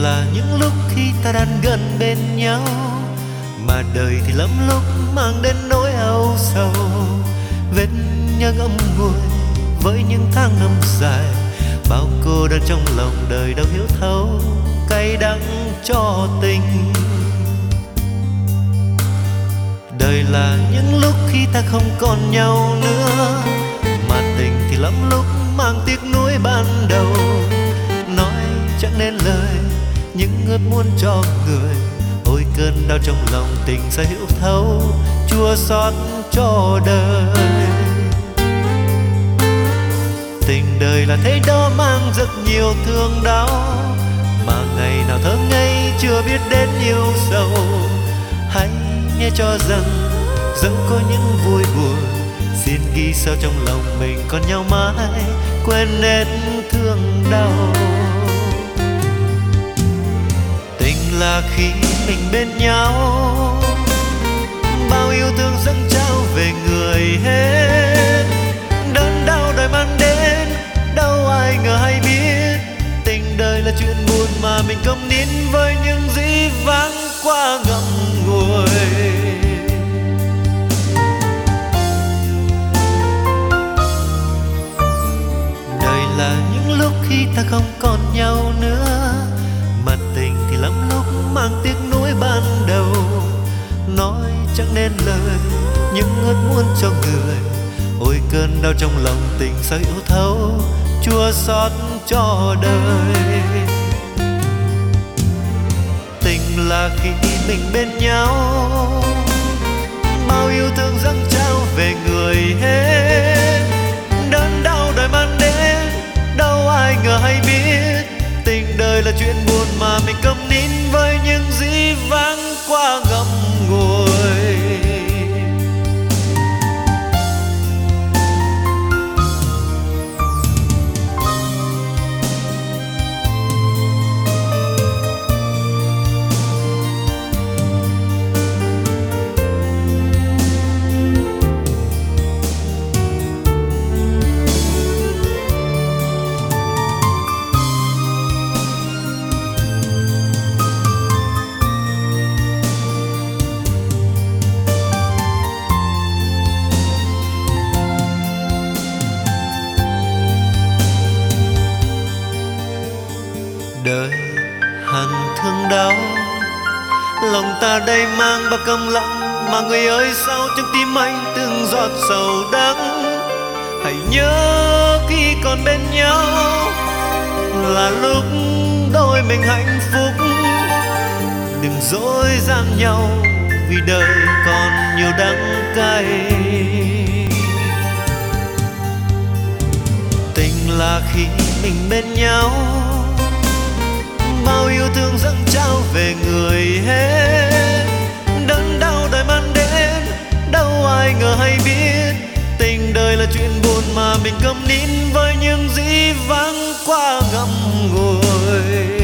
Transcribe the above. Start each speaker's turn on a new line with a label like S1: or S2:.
S1: là những lúc khi ta đang gần bên nhau, mà đời thì lắm lúc mang đến nỗi âu sầu. Vết nhơ ngậm ngùi với những tháng năm dài, bao cô đơn trong lòng đời đâu hiểu thấu cay đắng cho tình. Đời là những lúc khi ta không còn nhau nữa, mà tình thì lắm lúc mang tiếc nuối ban đầu. Nói chẳng nên lời những ước muốn cho người, ôi cơn đau trong lòng tình sẽ hiểu thấu chua xót cho đời. Tình đời là thế đó mang rất nhiều thương đau, mà ngày nào thơ ngây chưa biết đến yêu sầu. Hãy nghe cho rằng dẫu có những vui buồn, xin ghi sâu trong lòng mình còn nhau mãi, quên hết thương đau. Tình là khi mình bên nhau, bao yêu thương dâng trao về người hết. Đớn đau đời mang đến đâu ai ngờ hay biết, tình đời là chuyện buồn mà mình câm nín với những dĩ vãng qua ngậm ngùi. Đời là những lúc khi ta không còn nhau nữa, mà tình thì lắm lúc mang tiếc nuối ban đầu. Nói chẳng nên lời những ước muốn cho người, ôi cơn đau trong lòng tình sao yếu thấu chua xót cho đời. Tình là khi mình bên nhau, bao yêu thương dâng trao về người hết. Đớn đau đời mang đến đâu ai ngờ hay biết, tình đời là chuyện buồn mà mình câm nín với những dĩ vãng qua ngậm ngùi. Đời hằn thương đau, lòng ta đây mang bao câm lặng, mà người ơi sao trong tim anh từng giọt sầu đắng. Hãy nhớ khi còn bên nhau là lúc đôi mình hạnh phúc, đừng dối gian nhau vì đời còn nhiều đắng cay. Tình là khi mình bên nhau, bao yêu thương dâng trao về người hết. Đớn đau đời mang đến đâu ai ngờ hay biết, tình đời là chuyện buồn mà mình câm nín với những dĩ vãng qua ngậm ngùi.